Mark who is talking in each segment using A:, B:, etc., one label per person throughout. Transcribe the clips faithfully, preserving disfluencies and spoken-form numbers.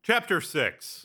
A: Chapter six.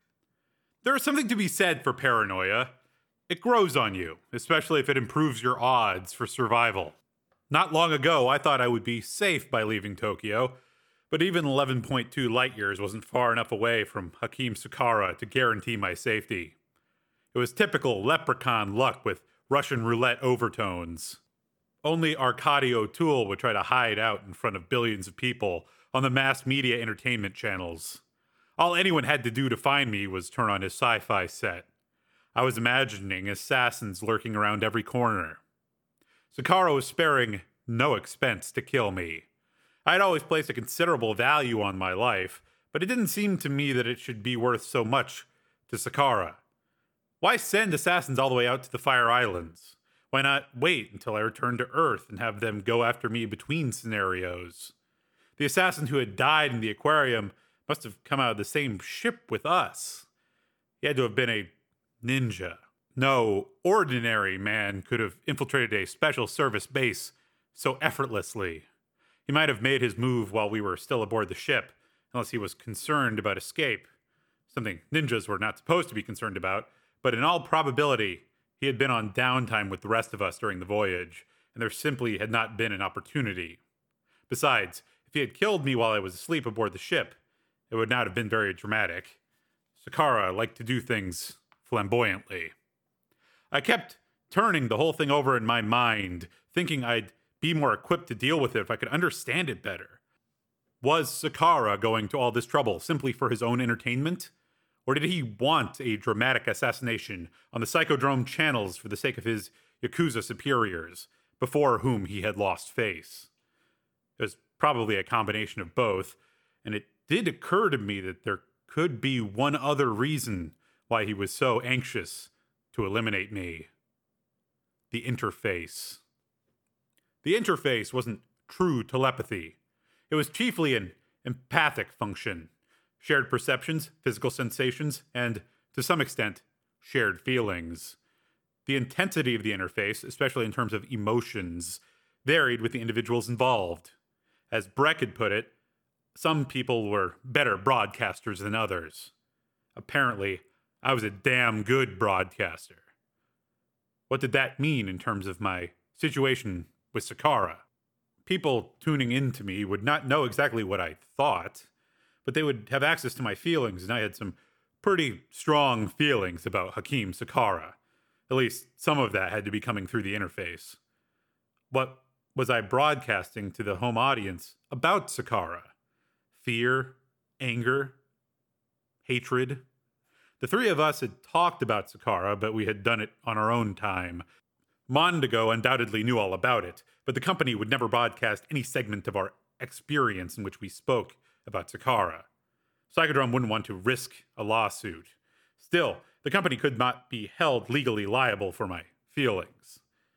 A: There is something to be said for paranoia. It grows on you, especially if it improves your odds for survival. Not long ago, I thought I would be safe by leaving Tokyo, but even eleven point two light years wasn't far enough away from Hakim Sukara to guarantee my safety. It was typical leprechaun luck with Russian roulette overtones. Only Arkady O'Toole would try to hide out in front of billions of people on the mass media entertainment channels. All anyone had to do to find me was turn on his sci-fi set. I was imagining assassins lurking around every corner. Sukara was sparing no expense to kill me. I had always placed a considerable value on my life, but it didn't seem to me that it should be worth so much to Sukara. Why send assassins all the way out to the Fire Islands? Why not wait until I returned to Earth and have them go after me between scenarios? The assassin who had died in the aquarium must have come out of the same ship with us. He had to have been a ninja. No ordinary man could have infiltrated a special service base so effortlessly. He might have made his move while we were still aboard the ship, unless he was concerned about escape. Something ninjas were not supposed to be concerned about, but in all probability, he had been on downtime with the rest of us during the voyage, and there simply had not been an opportunity. Besides, if he had killed me while I was asleep aboard the ship, it would not have been very dramatic. Sukara liked to do things flamboyantly. I kept turning the whole thing over in my mind, thinking I'd be more equipped to deal with it if I could understand it better. Was Sukara going to all this trouble simply for his own entertainment? Or did he want a dramatic assassination on the Psychodrome channels for the sake of his Yakuza superiors, before whom he had lost face? It was probably a combination of both, and it did occur to me that there could be one other reason why he was so anxious to eliminate me. The interface. The interface wasn't true telepathy. It was chiefly an empathic function. Shared perceptions, physical sensations, and, to some extent, shared feelings. The intensity of the interface, especially in terms of emotions, varied with the individuals involved. As Breck had put it, some people were better broadcasters than others. Apparently, I was a damn good broadcaster. What did that mean in terms of my situation with Sukara? People tuning in to me would not know exactly what I thought, but they would have access to my feelings, and I had some pretty strong feelings about Hakim Sukara. At least some of that had to be coming through the interface. What was I broadcasting to the home audience about Sukara? Fear? Anger? Hatred? The three of us had talked about Sukara, but we had done it on our own time. Mondigo undoubtedly knew all about it, but the company would never broadcast any segment of our experience in which we spoke about Sukara. Psychodrome wouldn't want to risk a lawsuit. Still, the company could not be held legally liable for my feelings.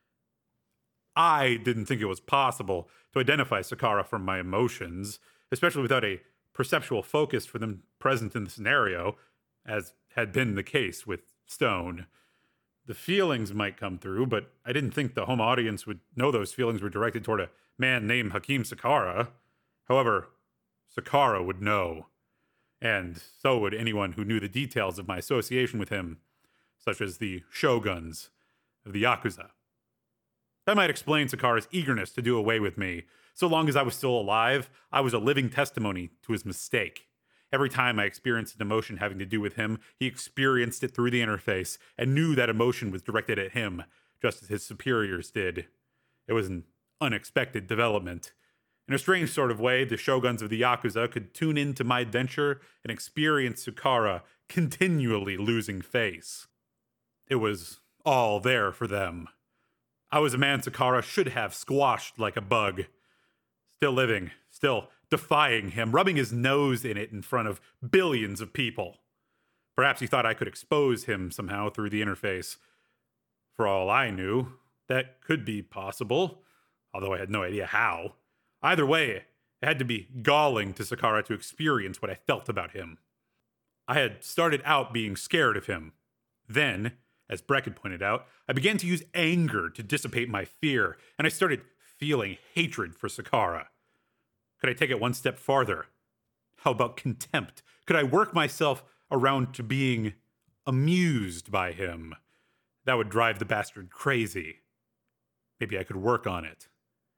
A: I didn't think it was possible to identify Sukara from my emotions, especially without a perceptual focus for them present in the scenario, as had been the case with Stone. The feelings might come through, but I didn't think the home audience would know those feelings were directed toward a man named Hakim Sukara. However, Sukara would know, and so would anyone who knew the details of my association with him, such as the shoguns of the Yakuza. That might explain Sukara's eagerness to do away with me. So long as I was still alive, I was a living testimony to his mistake. Every time I experienced an emotion having to do with him, he experienced it through the interface and knew that emotion was directed at him, just as his superiors did. It was an unexpected development. In a strange sort of way, the shoguns of the Yakuza could tune into my adventure and experience Sukara continually losing face. It was all there for them. I was a man Sukara should have squashed like a bug. Still living, still defying him, rubbing his nose in it in front of billions of people. Perhaps he thought I could expose him somehow through the interface. For all I knew, that could be possible, although I had no idea how. Either way, it had to be galling to Sukara to experience what I felt about him. I had started out being scared of him. Then, as Breck had pointed out, I began to use anger to dissipate my fear, and I started feeling hatred for Sukara. Could I take it one step farther? How about contempt? Could I work myself around to being amused by him? That would drive the bastard crazy. Maybe I could work on it.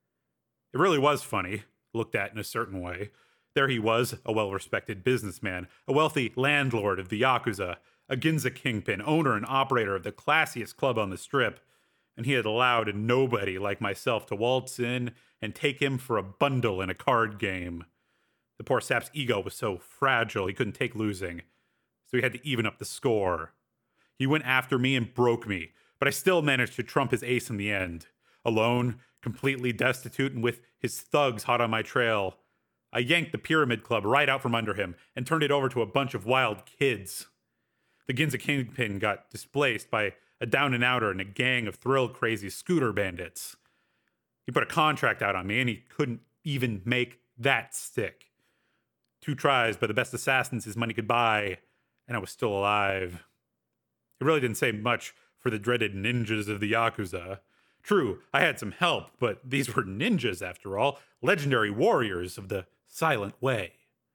A: It really was funny, looked at in a certain way. There he was, a well-respected businessman, a wealthy landlord of the Yakuza, a Ginza kingpin, owner and operator of the classiest club on the Strip, and he had allowed a nobody like myself to waltz in and take him for a bundle in a card game. The poor sap's ego was so fragile he couldn't take losing, so he had to even up the score. He went after me and broke me, but I still managed to trump his ace in the end. Alone, completely destitute, and with his thugs hot on my trail, I yanked the Pyramid Club right out from under him and turned it over to a bunch of wild kids. The Ginza Kingpin got displaced by a down-and-outer and a gang of thrill-crazy scooter bandits. He put a contract out on me, and he couldn't even make that stick. Two tries by the best assassins his money could buy, and I was still alive. It really didn't say much for the dreaded ninjas of the Yakuza. True, I had some help, but these were ninjas, after all, legendary warriors of the Silent Way.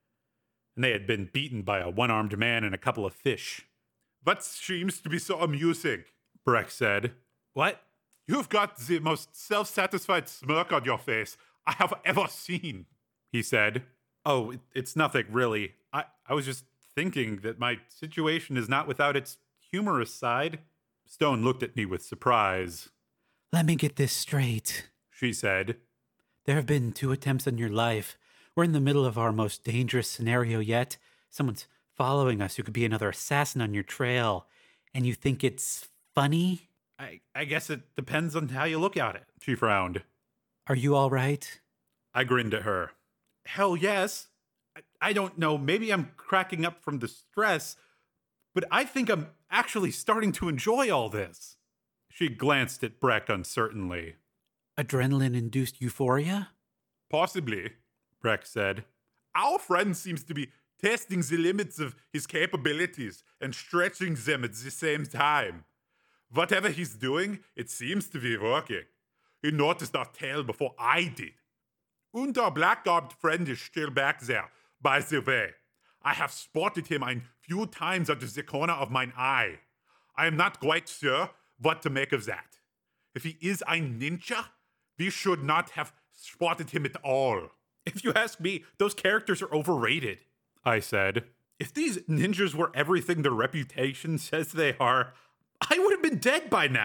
A: And they had been beaten by a one-armed man and a couple of fish.
B: What seems to be so amusing?
A: Breck said.
B: What? You've got the most self-satisfied smirk on your face I have ever seen,
A: he said. Oh, it, it's nothing, really. I, I was just thinking that my situation is not without its humorous side. Stone looked at me with surprise.
C: Let me get this straight,
A: she said.
C: There have been two attempts on your life. We're in the middle of our most dangerous scenario yet. Someone's following us who could be another assassin on your trail. And you think it's funny?
A: I, I guess it depends on how you look at it, she frowned.
C: Are you all right?
A: I grinned at her. Hell yes. I, I don't know, maybe I'm cracking up from the stress, but I think I'm actually starting to enjoy all this. She glanced at Breck uncertainly.
C: Adrenaline-induced euphoria?
B: Possibly,
A: Breck said.
B: Our friend seems to be testing the limits of his capabilities and stretching them at the same time. Whatever he's doing, it seems to be working. He noticed our tail before I did. And our black-garbed friend is still back there, by the way. I have spotted him a few times out of the corner of mine eye. I am not quite sure what to make of that. If he is a ninja, we should not have spotted him at all.
A: If you ask me, those characters are overrated, I said. If these ninjas were everything their reputation says they are, I would have been dead by now.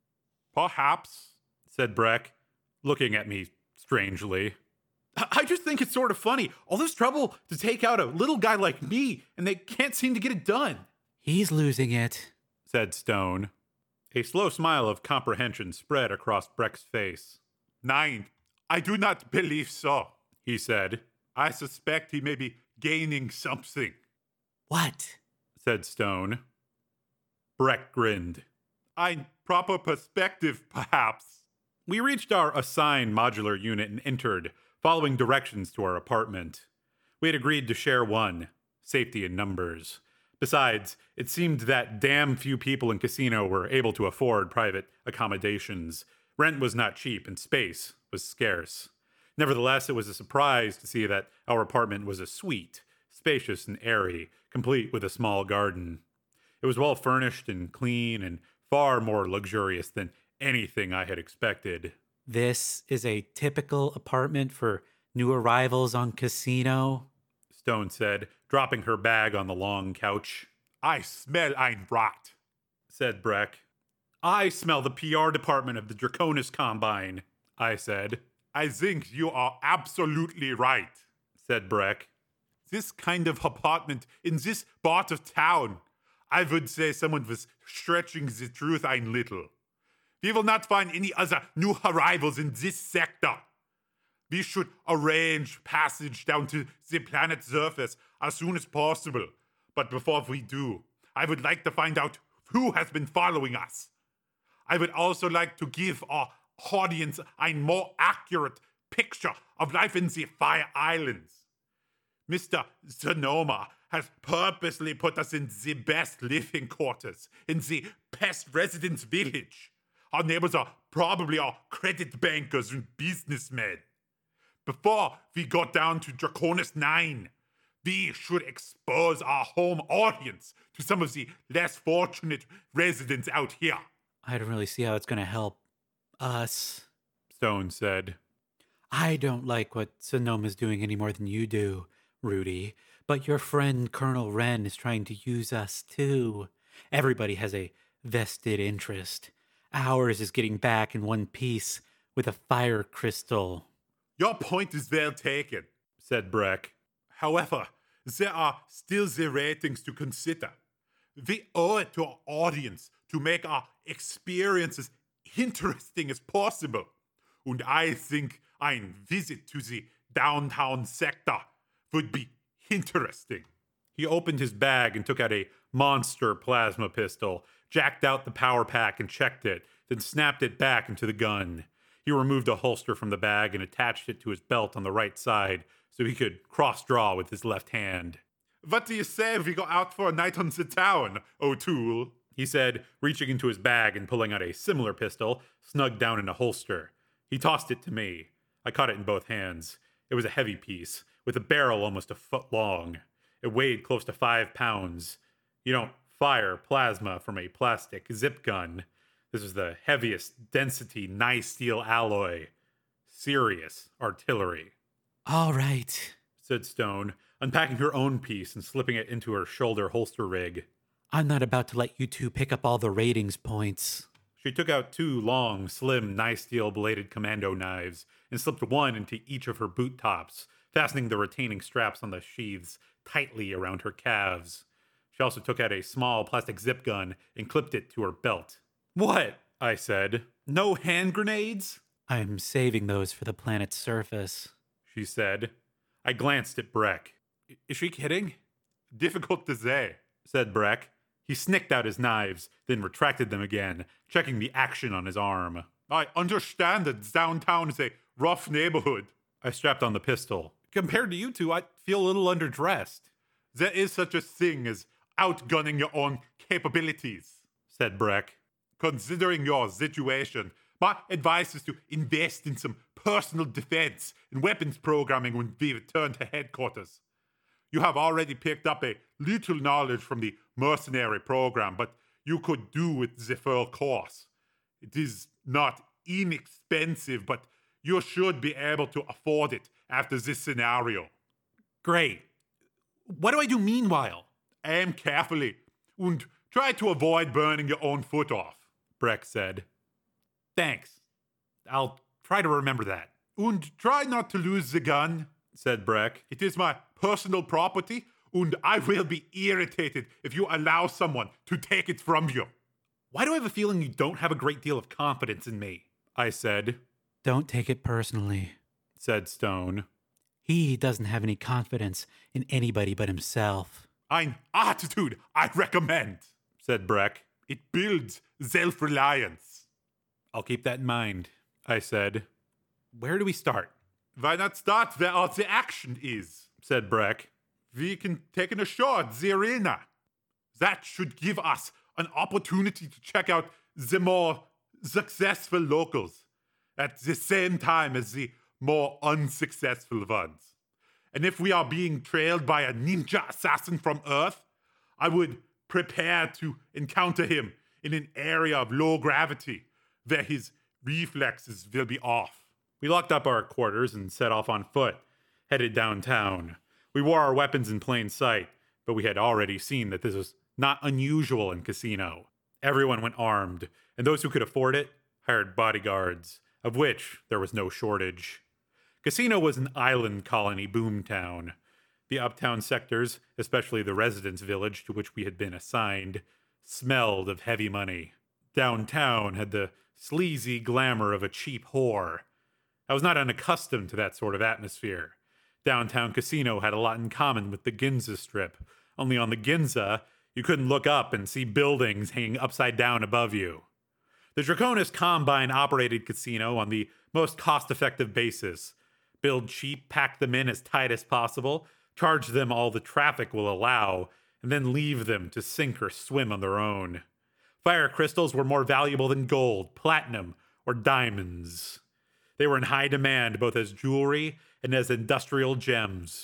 B: Perhaps,
A: said Breck, looking at me strangely. I just think it's sort of funny. All this trouble to take out a little guy like me, and they can't seem to get it done.
C: He's losing it,
A: said Stone. A slow smile of comprehension spread across Breck's face.
B: Nein, I do not believe so,
A: he said.
B: I suspect he may be gaining something.
C: What?
A: Said Stone. Breck grinned.
B: A proper perspective, perhaps.
A: We reached our assigned modular unit and entered, following directions to our apartment. We had agreed to share one, safety in numbers. Besides, it seemed that damn few people in Casino were able to afford private accommodations. Rent was not cheap and space was scarce. Nevertheless, it was a surprise to see that our apartment was a suite, spacious and airy, complete with a small garden. It was well furnished and clean and far more luxurious than anything I had expected.
C: This is a typical apartment for new arrivals on Casino,
A: Stone said, dropping her bag on the long couch.
B: I smell ein Rat,
A: said Breck. I smell the P R department of the Draconis Combine, I said.
B: I think you are absolutely right,
A: said Breck.
B: This kind of apartment in this part of town, I would say someone was stretching the truth ein little. We will not find any other new arrivals in this sector. We should arrange passage down to the planet's surface as soon as possible. But before we do, I would like to find out who has been following us. I would also like to give our audience a more accurate picture of life in the Fire Islands. Mister Sonoma has purposely put us in the best living quarters, in the best residence village. Our neighbors are probably our credit bankers and businessmen. Before we got down to Draconis nine, We should expose our home audience to some of the less fortunate residents out here.
C: I don't really see how it's going to help us.
A: Stone said.
C: I don't like what Sonoma's doing any more than you do, Rudy. But your friend Colonel Wren is trying to use us too. Everybody has a vested interest. Ours is getting back in one piece with a fire crystal.
B: Your point is well taken,
A: said Breck.
B: However, there are still the ratings to consider. We owe it to our audience to make our experiences interesting as possible. And I think a visit to the downtown sector would be interesting.
A: He opened his bag and took out a monster plasma pistol, jacked out the power pack and checked it, then snapped it back into the gun. He removed a holster from the bag and attached it to his belt on the right side so he could cross-draw with his left hand.
B: What do you say if we go out for a night on the town, O'Toole?
A: He said, reaching into his bag and pulling out a similar pistol, snugged down in a holster. He tossed it to me. I caught it in both hands. It was a heavy piece, with a barrel almost a foot long. It weighed close to five pounds. You don't fire plasma from a plastic zip gun. This was the heaviest density ni-steel alloy. Serious artillery.
C: All right,
A: said Stone, unpacking her own piece and slipping it into her shoulder holster rig.
C: I'm not about to let you two pick up all the ratings points.
A: She took out two long, slim, ni-steel bladed commando knives and slipped one into each of her boot tops, fastening the retaining straps on the sheaths tightly around her calves. She also took out a small plastic zip gun and clipped it to her belt. What? I said. No hand grenades?
C: I'm saving those for the planet's surface,
A: she said. I glanced at Breck. Is she kidding?
B: Difficult to say,
A: said Breck. He snicked out his knives, then retracted them again, checking the action on his arm.
B: I understand that downtown is a rough neighborhood.
A: I strapped on the pistol. Compared to you two, I feel a little underdressed.
B: There is such a thing as outgunning your own capabilities,
A: said Breck.
B: Considering your situation, my advice is to invest in some personal defense and weapons programming when we return to headquarters. You have already picked up a little knowledge from the mercenary program, but you could do with the full course. It is not inexpensive, but you should be able to afford it after this scenario.
A: Great. What do I do meanwhile?
B: Aim carefully and try to avoid burning your own foot off,
A: Breck said. Thanks. I'll try to remember that.
B: And try not to lose the gun,
A: said Breck.
B: It is my personal property, and I will be irritated if you allow someone to take it from you.
A: Why do I have a feeling you don't have a great deal of confidence in me? I said.
C: Don't take it personally,
A: said Stone.
C: He doesn't have any confidence in anybody but himself.
B: An attitude I recommend,
A: said Breck.
B: It builds self-reliance.
A: I'll keep that in mind, I said. Where do we start?
B: Why not start where all the action is,
A: said Breck.
B: We can take an ashore at the arena. That should give us an opportunity to check out the more successful locals at the same time as the more unsuccessful ones. And if we are being trailed by a ninja assassin from Earth, I would prepare to encounter him in an area of low gravity where his reflexes will be off.
A: We locked up our quarters and set off on foot, headed downtown. We wore our weapons in plain sight, but we had already seen that this was not unusual in Casino. Everyone went armed, and those who could afford it hired bodyguards, of which there was no shortage. Casino was an island colony boomtown. The uptown sectors, especially the residence village to which we had been assigned, smelled of heavy money. Downtown had the sleazy glamour of a cheap whore. I was not unaccustomed to that sort of atmosphere. Downtown Casino had a lot in common with the Ginza Strip, only on the Ginza, you couldn't look up and see buildings hanging upside down above you. The Draconis Combine operated Casino on the most cost-effective basis. Build cheap, pack them in as tight as possible, charge them all the traffic will allow, and then leave them to sink or swim on their own. Fire crystals were more valuable than gold, platinum, or diamonds. They were in high demand both as jewelry and as industrial gems.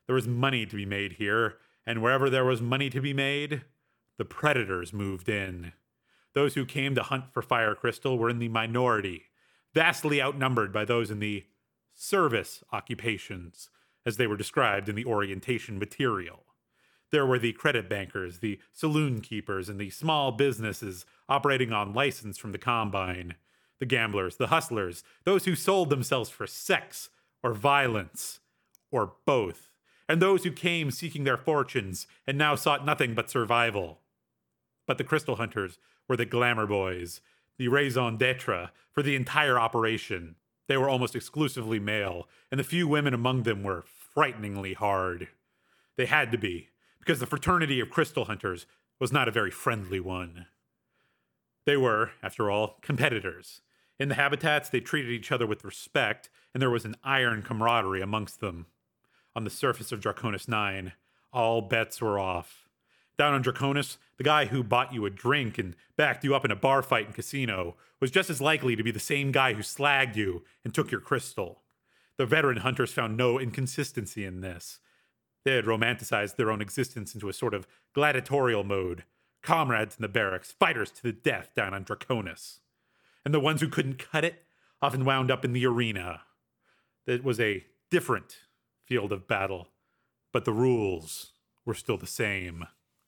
A: There was money to be made here, and wherever there was money to be made, the predators moved in. Those who came to hunt for fire crystal were in the minority, vastly outnumbered by those in the service occupations, as they were described in the orientation material. There were the credit bankers, the saloon keepers, and the small businesses operating on license from the Combine, the gamblers, the hustlers, those who sold themselves for sex or violence, or both, and those who came seeking their fortunes and now sought nothing but survival. But the crystal hunters were the glamour boys, the raison d'etre for the entire operation. They were almost exclusively male, and the few women among them were frighteningly hard. They had to be, because the fraternity of crystal hunters was not a very friendly one. They were, after all, competitors. In the habitats, they treated each other with respect, and there was an iron camaraderie amongst them. On the surface of Draconis nine, all bets were off. Down on Draconis, the guy who bought you a drink and backed you up in a bar fight in Casino was just as likely to be the same guy who slagged you and took your crystal. The veteran hunters found no inconsistency in this. They had romanticized their own existence into a sort of gladiatorial mode, comrades in the barracks, fighters to the death down on Draconis. And the ones who couldn't cut it often wound up in the arena. It was a different field of battle, but the rules were still the same.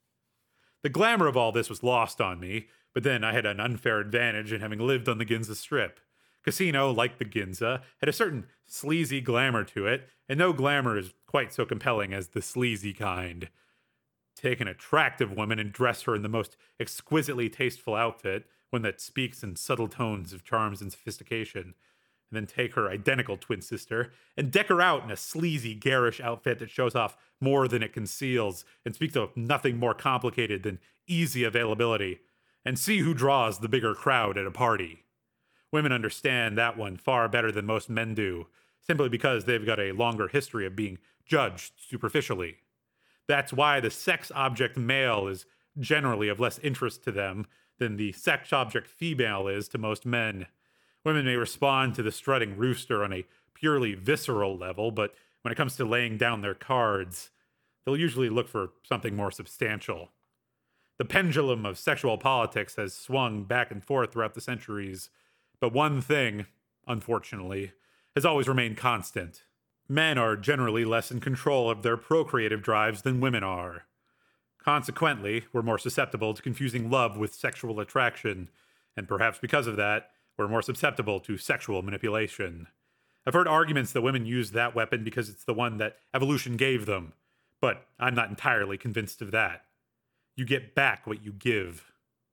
A: The glamour of all this was lost on me, but then I had an unfair advantage in having lived on the Ginza Strip. Casino, like the Ginza, had a certain sleazy glamour to it, and no glamour is quite so compelling as the sleazy kind. Take an attractive woman and dress her in the most exquisitely tasteful outfit, one that speaks in subtle tones of charms and sophistication, and then take her identical twin sister and deck her out in a sleazy, garish outfit that shows off more than it conceals and speaks of nothing more complicated than easy availability, and see who draws the bigger crowd at a party. Women understand that one far better than most men do, simply because they've got a longer history of being judged superficially. That's why the sex object male is generally of less interest to them than the sex object female is to most men. Women may respond to the strutting rooster on a purely visceral level, but when it comes to laying down their cards, they'll usually look for something more substantial. The pendulum of sexual politics has swung back and forth throughout the centuries, but one thing, unfortunately, has always remained constant. Men are generally less in control of their procreative drives than women are. Consequently, we're more susceptible to confusing love with sexual attraction, and perhaps because of that, we're more susceptible to sexual manipulation. I've heard arguments that women use that weapon because it's the one that evolution gave them, but I'm not entirely convinced of that. You get back what you give.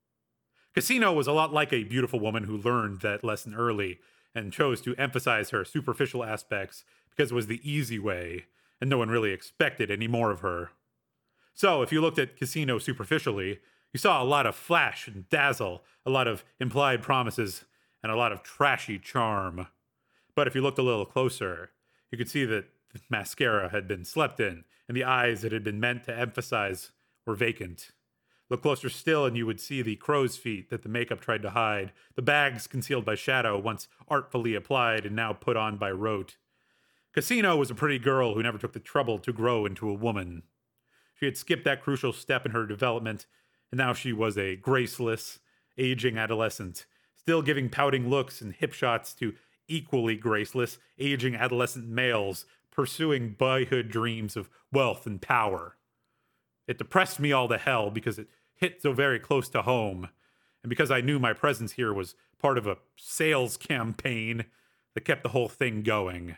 A: Casino was a lot like a beautiful woman who learned that lesson early and chose to emphasize her superficial aspects because it was the easy way, and no one really expected any more of her. So, if you looked at Casino superficially, you saw a lot of flash and dazzle, a lot of implied promises, and a lot of trashy charm. But if you looked a little closer, you could see that the mascara had been slept in, and the eyes it had been meant to emphasize were vacant. Look closer still, and you would see the crow's feet that the makeup tried to hide, the bags concealed by shadow, once artfully applied and now put on by rote. Casino was a pretty girl who never took the trouble to grow into a woman. She had skipped that crucial step in her development, and now she was a graceless, aging adolescent, still giving pouting looks and hip shots to equally graceless, aging adolescent males pursuing boyhood dreams of wealth and power. It depressed me all to hell because it hit so very close to home, and because I knew my presence here was part of a sales campaign that kept the whole thing going.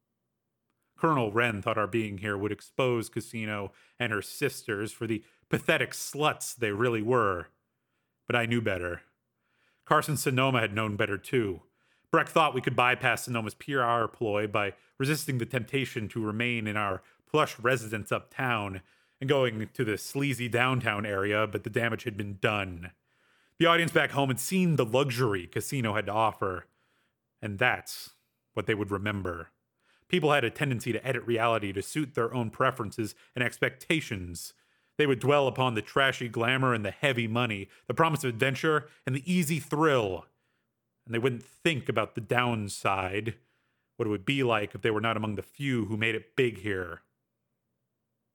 A: Colonel Wren thought our being here would expose Casino and her sisters for the pathetic sluts they really were. But I knew better. Carson Sonoma had known better too. Breck thought we could bypass Sonoma's P R ploy by resisting the temptation to remain in our plush residence uptown and going to the sleazy downtown area, but the damage had been done. The audience back home had seen the luxury Casino had to offer, and that's what they would remember. People had a tendency to edit reality to suit their own preferences and expectations. They would dwell upon the trashy glamour and the heavy money, the promise of adventure and the easy thrill. And they wouldn't think about the downside, what it would be like if they were not among the few who made it big here.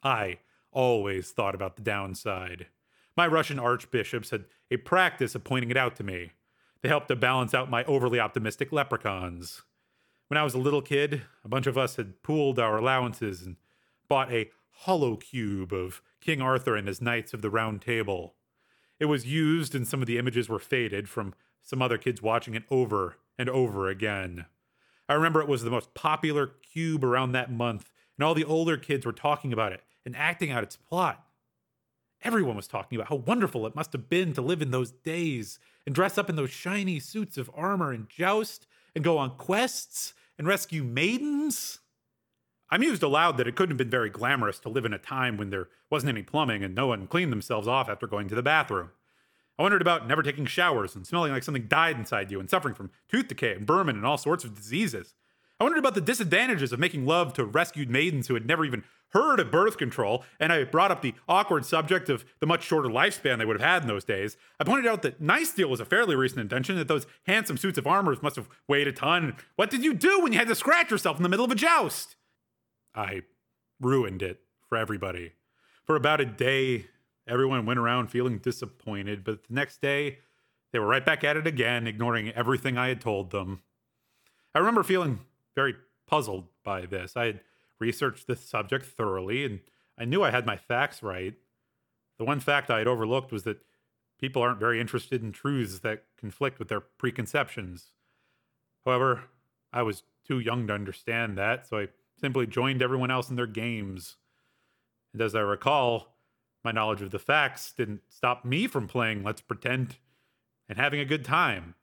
A: I always thought about the downside. My Russian archbishops had a practice of pointing it out to me. They helped to balance out my overly optimistic leprechauns. When I was a little kid, a bunch of us had pooled our allowances and bought a hollow cube of King Arthur and his Knights of the Round Table. It was used, and some of the images were faded from some other kids watching it over and over again. I remember it was the most popular cube around that month, and all the older kids were talking about it and acting out its plot. Everyone was talking about how wonderful it must have been to live in those days and dress up in those shiny suits of armor and joust and go on quests and rescue maidens. I mused aloud that it couldn't have been very glamorous to live in a time when there wasn't any plumbing and no one cleaned themselves off after going to the bathroom. I wondered about never taking showers and smelling like something died inside you and suffering from tooth decay and vermin and all sorts of diseases. I wondered about the disadvantages of making love to rescued maidens who had never even heard of birth control, and I brought up the awkward subject of the much shorter lifespan they would have had in those days. I pointed out that Nice Steel was a fairly recent invention, that those handsome suits of armor must have weighed a ton. What did you do when you had to scratch yourself in the middle of a joust? I ruined it for everybody. For about a day, everyone went around feeling disappointed, but the next day, they were right back at it again, ignoring everything I had told them. I remember feeling very puzzled by this. I had researched the subject thoroughly, and I knew I had my facts right. The one fact I had overlooked was that people aren't very interested in truths that conflict with their preconceptions. However, I was too young to understand that, so I simply joined everyone else in their games. And as I recall, my knowledge of the facts didn't stop me from playing Let's Pretend and having a good time.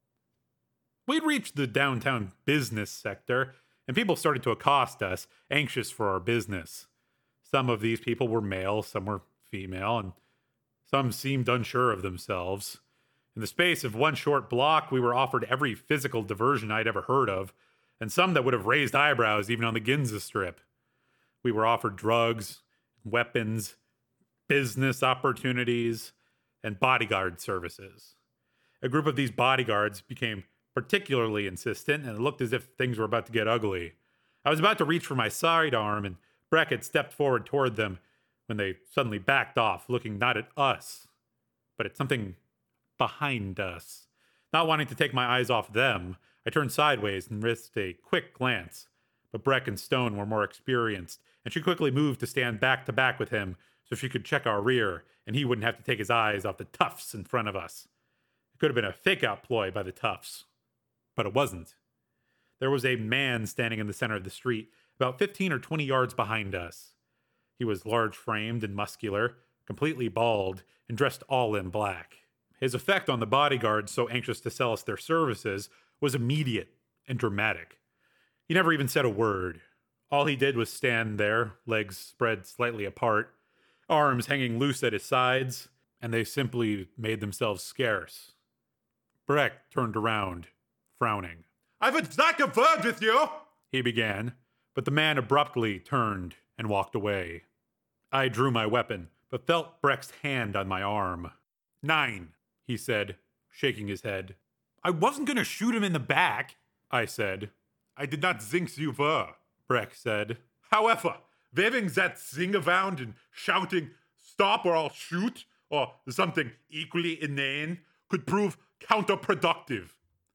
A: We'd reached the downtown business sector, and people started to accost us, anxious for our business. Some of these people were male, some were female, and some seemed unsure of themselves. In the space of one short block, we were offered every physical diversion I'd ever heard of, and some that would have raised eyebrows even on the Ginza Strip. We were offered drugs, weapons, business opportunities, and bodyguard services. A group of these bodyguards became particularly insistent, and it looked as if things were about to get ugly. I was about to reach for my sidearm, and Breck had stepped forward toward them when they suddenly backed off, looking not at us, but at something behind us. Not wanting to take my eyes off them, I turned sideways and risked a quick glance, but Breck and Stone were more experienced, and she quickly moved to stand back to back with him so she could check our rear, and he wouldn't have to take his eyes off the toughs in front of us. It could have been a fake-out ploy by the toughs. But it wasn't. There was a man standing in the center of the street, about fifteen or twenty yards behind us. He was large-framed and muscular, completely bald, and dressed all in black. His effect on the bodyguards so anxious to sell us their services was immediate and dramatic. He never even said a word. All he did was stand there, legs spread slightly apart, arms hanging loose at his sides, and they simply made themselves scarce. Breck turned around, frowning.
B: "I would like a word with you,"
A: he began, but the man abruptly turned and walked away. I drew my weapon, but felt Breck's hand on my arm. "Nine," he said, shaking his head. "I wasn't going to shoot him in the back," I said.
B: "I did not think you were,"
A: Breck said.
B: "However, waving that thing around and shouting, 'Stop or I'll shoot,' or something equally inane, could prove counterproductive.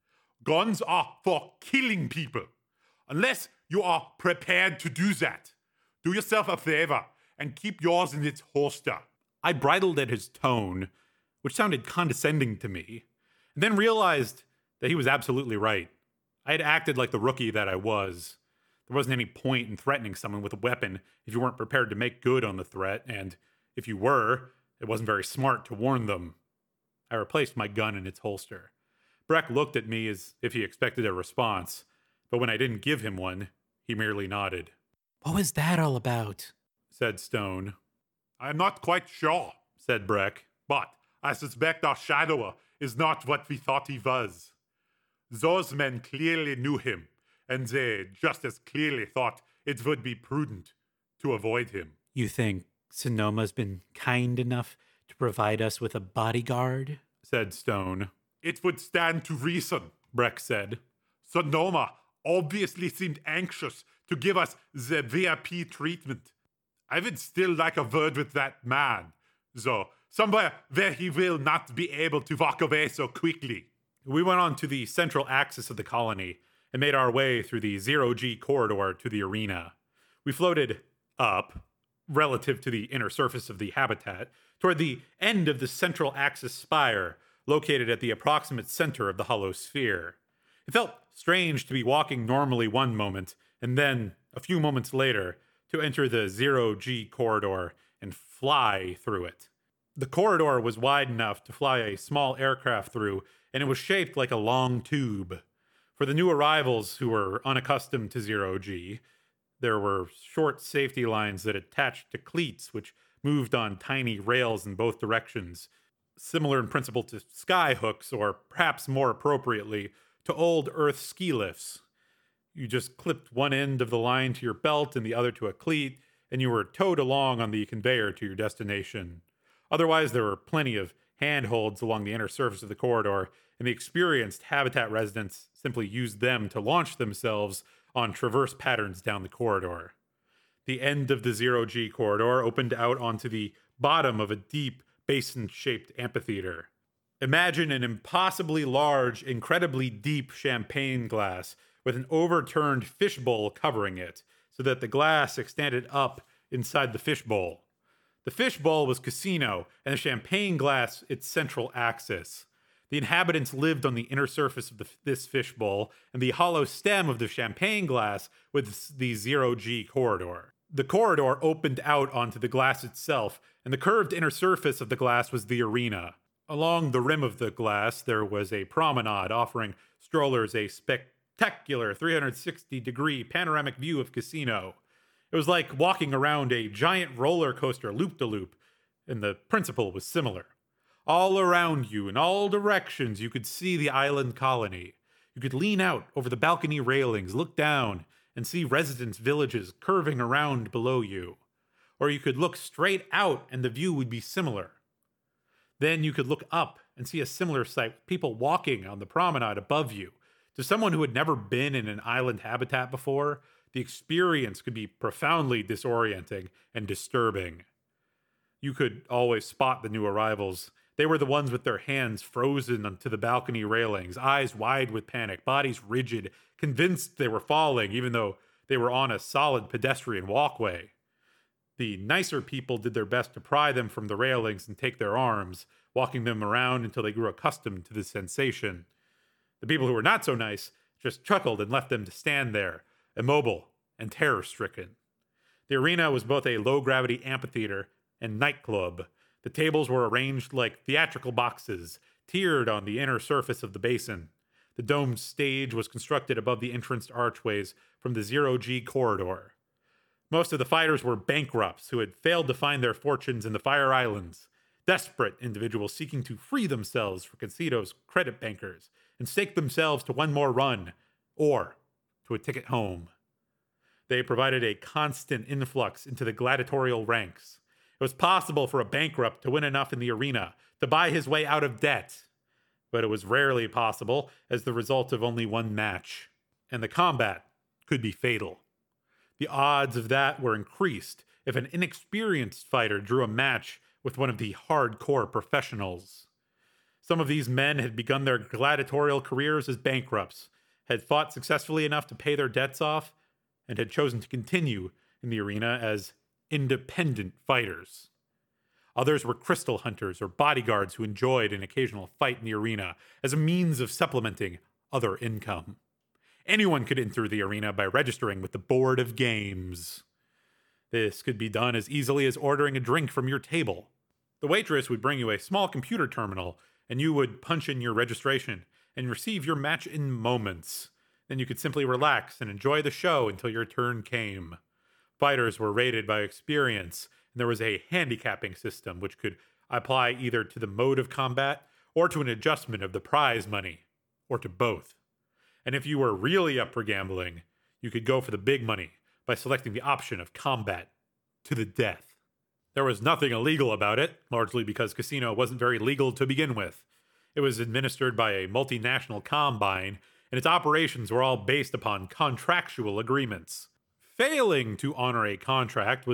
B: Guns are for killing people. Unless you are prepared to do that, do yourself a favor and keep yours in its holster."
A: I bridled at his tone, which sounded condescending to me, and then realized that he was absolutely right. I had acted like the rookie that I was. There wasn't any point in threatening someone with a weapon if you weren't prepared to make good on the threat, and if you were, it wasn't very smart to warn them. I replaced my gun in its holster. Breck looked at me as if he expected a response, but when I didn't give him one, he merely nodded.
C: "What was that all about?"
A: said Stone.
B: "I am not quite sure,"
A: said Breck.
B: "but I suspect our shadower is not what we thought he was. Those men clearly knew him, and they just as clearly thought it would be prudent to avoid him."
C: "You think Sonoma's been kind enough to provide us with a bodyguard?"
A: said Stone.
B: "It would stand to reason,"
A: Breck said.
B: "Sonoma obviously seemed anxious to give us the V I P treatment. I would still like a word with that man, so somewhere where he will not be able to walk away so quickly.
A: We went on to the central axis of the colony and made our way through the zero-G corridor to the arena. We floated up, relative to the inner surface of the habitat, toward the end of the central axis spire, located at the approximate center of the hollow sphere. It felt strange to be walking normally one moment, and then, a few moments later, to enter the zero-G corridor and fly through it. The corridor was wide enough to fly a small aircraft through, and it was shaped like a long tube. For the new arrivals who were unaccustomed to zero-G, there were short safety lines that attached to cleats which moved on tiny rails in both directions, similar in principle to sky hooks, or perhaps more appropriately, to old Earth ski lifts. You just clipped one end of the line to your belt and the other to a cleat, and you were towed along on the conveyor to your destination. Otherwise, there were plenty of handholds along the inner surface of the corridor, and the experienced habitat residents simply used them to launch themselves on traverse patterns down the corridor. The end of the zero-G corridor opened out onto the bottom of a deep, basin-shaped amphitheater. Imagine an impossibly large, incredibly deep champagne glass with an overturned fishbowl covering it, so that the glass extended up inside the fishbowl. The fishbowl was Casino, and the champagne glass its central axis. The inhabitants lived on the inner surface of the, this fishbowl, and the hollow stem of the champagne glass was the zero-G corridor. The corridor opened out onto the glass itself, and the curved inner surface of the glass was the arena. Along the rim of the glass, there was a promenade offering strollers a spectacular three hundred sixty degree panoramic view of Casino. It was like walking around a giant roller coaster loop-de-loop, and the principle was similar. All around you, in all directions, you could see the island colony. You could lean out over the balcony railings, look down, and see residents' villages curving around below you. Or you could look straight out, and the view would be similar. Then you could look up and see a similar sight with people walking on the promenade above you. To someone who had never been in an island habitat before, the experience could be profoundly disorienting and disturbing. You could always spot the new arrivals. They were the ones with their hands frozen onto the balcony railings, eyes wide with panic, bodies rigid, convinced they were falling, even though they were on a solid pedestrian walkway. The nicer people did their best to pry them from the railings and take their arms, walking them around until they grew accustomed to the sensation. The people who were not so nice just chuckled and left them to stand there, immobile and terror-stricken. The arena was both a low-gravity amphitheater and nightclub. The tables were arranged like theatrical boxes, tiered on the inner surface of the basin. The domed stage was constructed above the entrance archways from the zero-G corridor. Most of the fighters were bankrupts who had failed to find their fortunes in the Fire Islands, desperate individuals seeking to free themselves from Casino's credit bankers and stake themselves to one more run, or to a ticket home. They provided a constant influx into the gladiatorial ranks. It was possible for a bankrupt to win enough in the arena to buy his way out of debt, but it was rarely possible as the result of only one match, and the combat could be fatal. The odds of that were increased if an inexperienced fighter drew a match with one of the hardcore professionals. Some of these men had begun their gladiatorial careers as bankrupts, had fought successfully enough to pay their debts off, and had chosen to continue in the arena as independent fighters. Others were crystal hunters or bodyguards who enjoyed an occasional fight in the arena as a means of supplementing other income. Anyone could enter the arena by registering with the Board of Games. This could be done as easily as ordering a drink from your table. The waitress would bring you a small computer terminal, and you would punch in your registration and receive your match in moments. Then you could simply relax and enjoy the show until your turn came. Fighters were rated by experience, and there was a handicapping system which could apply either to the mode of combat or to an adjustment of the prize money, or to both. And if you were really up for gambling, you could go for the big money by selecting the option of combat to the death. There was nothing illegal about it, largely because Casino wasn't very legal to begin with. It was administered by a multinational combine, and its operations were all based upon contractual agreements. Failing to honor a contract was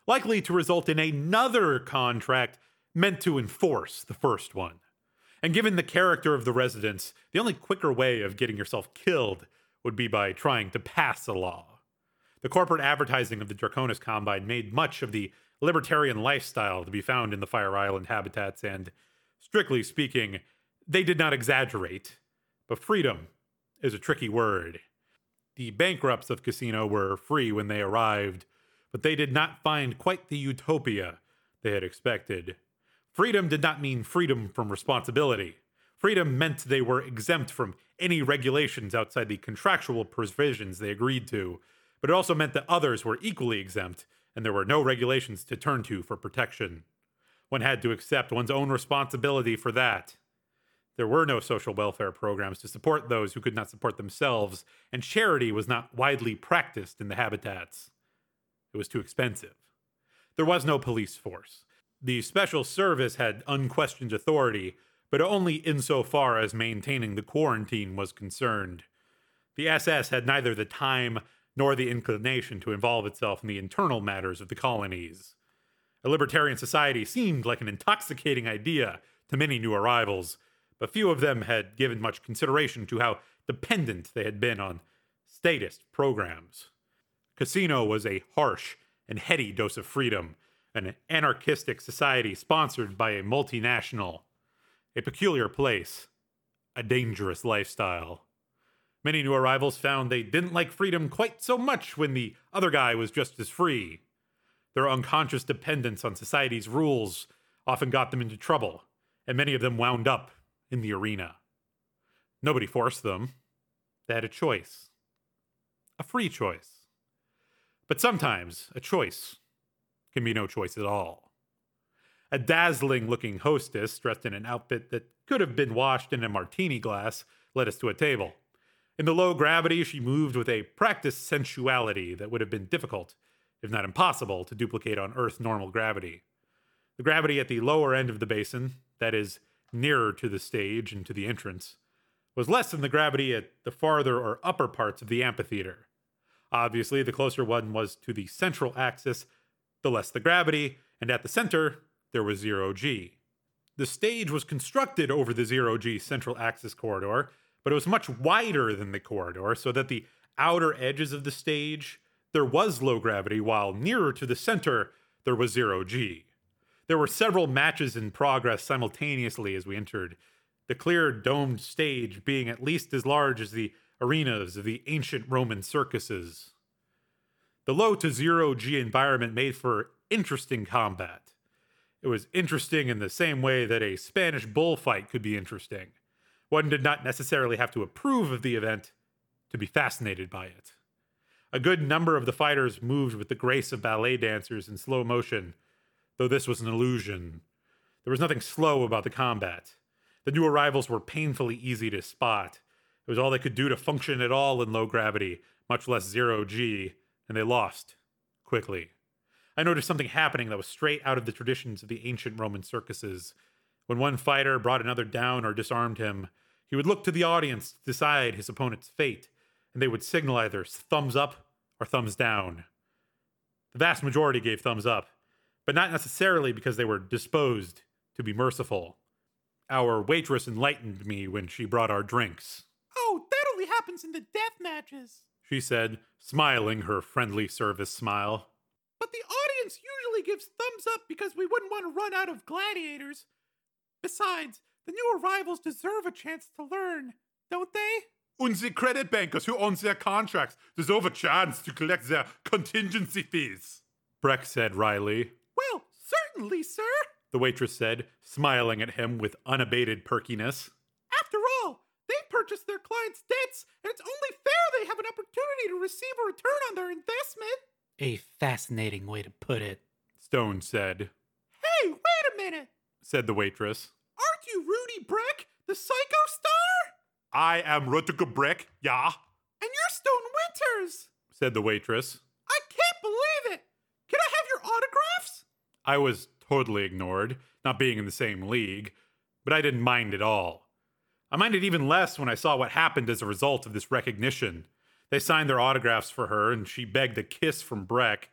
A: likely to result in another contract meant to enforce the first one. And given the character of the residents, the only quicker way of getting yourself killed would be by trying to pass a law. The corporate advertising of the Draconis Combine made much of the libertarian lifestyle to be found in the Fire Island habitats, and, strictly speaking, they did not exaggerate. But freedom is a tricky word. The bankrupts of Casino were free when they arrived, but they did not find quite the utopia they had expected. Freedom did not mean freedom from responsibility. Freedom meant they were exempt from any regulations outside the contractual provisions they agreed to, but it also meant that others were equally exempt, and there were no regulations to turn to for protection. One had to accept one's own responsibility for that. There were no social welfare programs to support those who could not support themselves, and charity was not widely practiced in the habitats. It was too expensive. There was no police force. The Special Service had unquestioned authority, but only insofar as maintaining the quarantine was concerned. The S S had neither the time nor the inclination to involve itself in the internal matters of the colonies. A libertarian society seemed like an intoxicating idea to many new arrivals, but few of them had given much consideration to how dependent they had been on statist programs. Casino was a harsh and heady dose of freedom, an anarchistic society sponsored by a multinational, a peculiar place, a dangerous lifestyle. Many new arrivals found they didn't like freedom quite so much when the other guy was just as free. Their unconscious dependence on society's rules often got them into trouble, and many of them wound up in the arena. Nobody forced them. They had a choice. A free choice. But sometimes a choice can be no choice at all. A dazzling-looking hostess, dressed in an outfit that could have been washed in a martini glass, led us to a table. In the low gravity, she moved with a practiced sensuality that would have been difficult, if not impossible, to duplicate on Earth's normal gravity. The gravity at the lower end of the basin, that is, nearer to the stage and to the entrance, was less than the gravity at the farther or upper parts of the amphitheater. Obviously, the closer one was to the central axis, the less the gravity, and at the center, there was zero G. The stage was constructed over the zero G central axis corridor, but it was much wider than the corridor, so that the outer edges of the stage, there was low gravity, while nearer to the center, there was zero G. There were several matches in progress simultaneously as we entered, the clear domed stage being at least as large as the arenas of the ancient Roman circuses. The low to zero G environment made for interesting combat. It was interesting in the same way that a Spanish bullfight could be interesting. One did not necessarily have to approve of the event to be fascinated by it. A good number of the fighters moved with the grace of ballet dancers in slow motion, though this was an illusion. There was nothing slow about the combat. The new arrivals were painfully easy to spot. It was all they could do to function at all in low gravity, much less zero G, and they lost quickly. I noticed something happening that was straight out of the traditions of the ancient Roman circuses. When one fighter brought another down or disarmed him, he would look to the audience to decide his opponent's fate, and they would signal either thumbs up or thumbs down. The vast majority gave thumbs up, but not necessarily because they were disposed to be merciful. Our waitress enlightened me when she brought our drinks.
D: "Oh, that only happens in the death matches,"
A: she said, smiling her friendly service smile.
D: "But the audience usually gives thumbs up because we wouldn't want to run out of gladiators. Besides, the new arrivals deserve a chance to learn, don't they?"
B: And the credit bankers who own their contracts deserve a chance to collect their contingency fees,
A: Breck said wryly.
D: "Well, certainly, sir,"
A: the waitress said, smiling at him with unabated perkiness.
D: "After all, they purchased their clients' debts, and it's only fair they have an opportunity to receive a return on their investment."
C: A fascinating way to put it,
A: Stone said.
D: "Hey, wait a minute,"
A: said the waitress.
D: "Aren't you Rudy Breck, the Psycho Star?"
B: I am Rutger Breck, yeah.
D: "And you're Stone Winters,"
A: said the waitress.
D: "I can't believe it. Can I have your autographs?"
A: I was totally ignored, not being in the same league, but I didn't mind at all. I minded even less when I saw what happened as a result of this recognition. They signed their autographs for her, and she begged a kiss from Breck,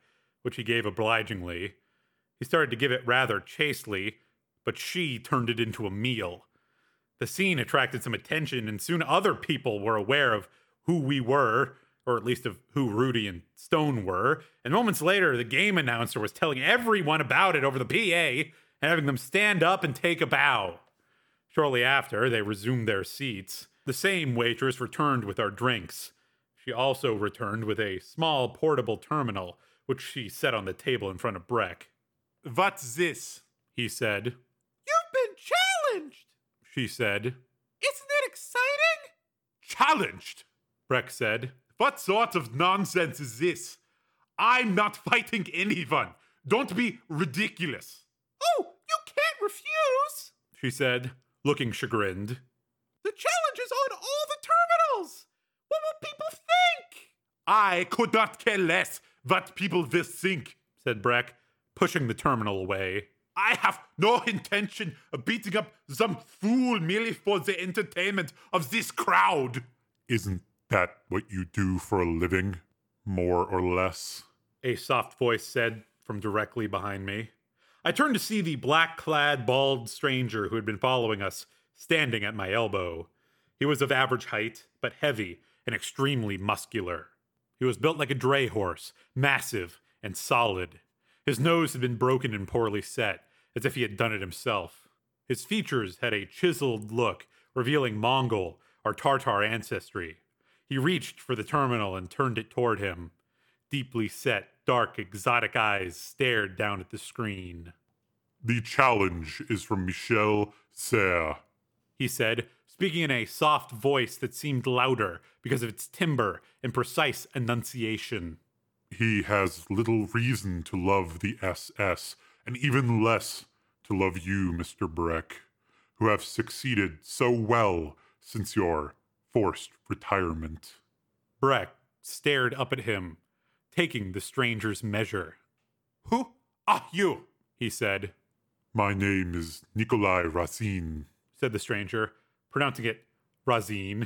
A: which he gave obligingly. He started to give it rather chastely, but she turned it into a meal. The scene attracted some attention, and soon other people were aware of who we were, or at least of who Rudy and Stone were, and moments later, the game announcer was telling everyone about it over the P A and having them stand up and take a bow. Shortly after, they resumed their seats. The same waitress returned with our drinks. She also returned with a small portable terminal, which she set on the table in front of Breck.
B: "What's this?"
A: He said.
D: You've been challenged,
A: She said.
D: Isn't it exciting?
B: "Challenged?"
A: Breck said.
B: "What sort of nonsense is this? I'm not fighting anyone. Don't be ridiculous."
D: Oh, you can't refuse.
A: She said, looking chagrined.
D: The challenge is on all the terminals. What will people think?
B: "I could not care less what people will think,"
A: said Breck, pushing the terminal away.
B: "I have no intention of beating up some fool merely for the entertainment of this crowd." "Isn't that what you do for a living, more or less?"
A: A soft voice said from directly behind me. I turned to see the black-clad, bald stranger who had been following us, standing at my elbow. He was of average height, but heavy and extremely muscular. He was built like a dray horse, massive and solid. His nose had been broken and poorly set, as if he had done it himself. His features had a chiseled look, revealing Mongol or Tartar ancestry. He reached for the terminal and turned it toward him. Deeply set, dark, exotic eyes stared down at the screen.
B: "The challenge is from Michel Serre,"
A: he said, speaking in a soft voice that seemed louder because of its timbre and precise enunciation.
B: "He has little reason to love the S S, and even less to love you, Mister Breck, who have succeeded so well since your forced retirement."
A: Breck stared up at him, taking the stranger's measure.
B: "Who are you?"
A: he said.
B: "My name is Nikolai Razin,"
A: said the stranger, pronouncing it Razin.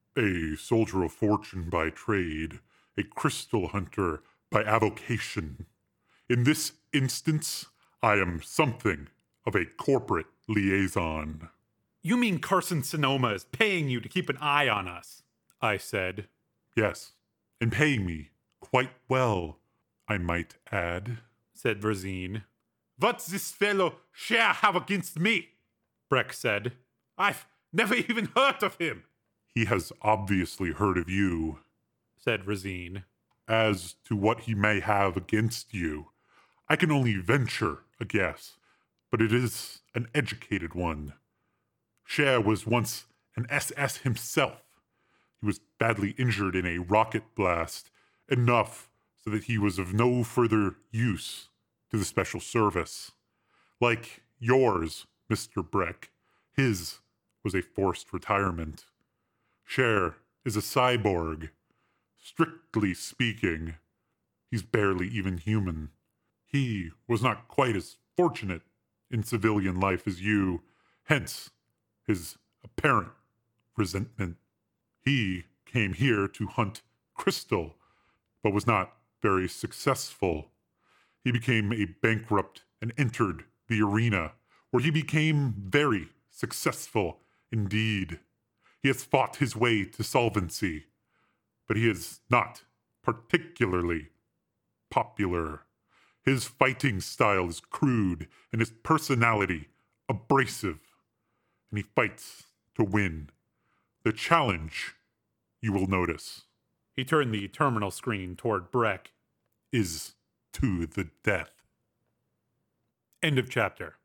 B: "A soldier of fortune by trade, a crystal hunter by avocation. In this instance, I am something of a corporate liaison."
A: You mean Carson Sonoma is paying you to keep an eye on us? I said.
B: "Yes, and paying me quite well, I might add,"
A: said Razin.
B: "What this fellow Cher have against me?"
A: Breck said.
B: "I've never even heard of him." "He has obviously heard of you,"
A: said Razin.
B: "As to what he may have against you, I can only venture a guess, but it is an educated one. Cher was once an S S himself. He was badly injured in a rocket blast, enough so that he was of no further use to the Special Service. Like yours, Mister Breck, his was a forced retirement. Cher is a cyborg. Strictly speaking, he's barely even human. He was not quite as fortunate in civilian life as you, hence his apparent resentment. He came here to hunt Crystal, but was not very successful. He became a bankrupt and entered the arena, where he became very successful indeed. He has fought his way to solvency, but he is not particularly popular. His fighting style is crude and his personality abrasive, and he fights to win. The challenge, you will notice,"
A: He turned the terminal screen toward Breck.
B: "is to the death."
A: End of chapter.